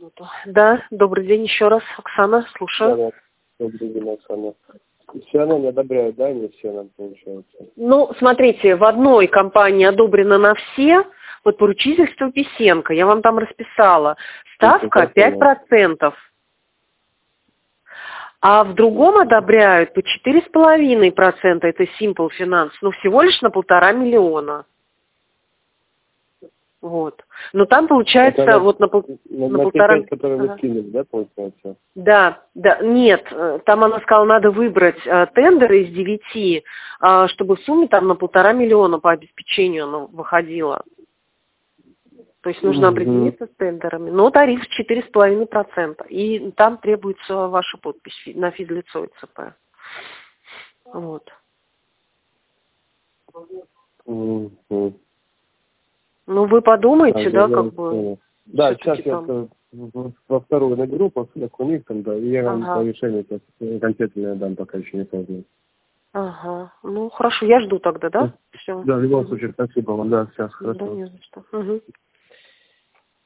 минуту. Да, добрый день еще раз. Оксана, слушаю. Да, добрый день, Оксана. Все равно не одобряют, да, не все нам получается? Ну, смотрите, в одной компании одобрено на все, вот поручительство Писенко, я вам там расписала. Ставка 5%. А в другом одобряют по 4,5%, это Simple Finance, но всего лишь на 1,5 миллиона. Вот. Но там получается это вот на полтора... 5, которые вы скинули, да, получается? Да, нет, там она сказала, надо выбрать тендеры из 9, чтобы в сумме там на 1,5 миллиона по обеспечению она выходила. То есть нужно определиться с тендерами. Но тариф 4,5%. И там требуется ваша подпись на физлицо и ЦП. Вот. Ну, вы подумайте, да, как бы... Да, сейчас я во вторую наберу, после у них там, да, и я вам по решению окончательно дам, пока еще не поздно. Ага. Ну, хорошо, я жду тогда, да? Все. Да, в любом случае, спасибо вам, да, сейчас хорошо. Да, не за что.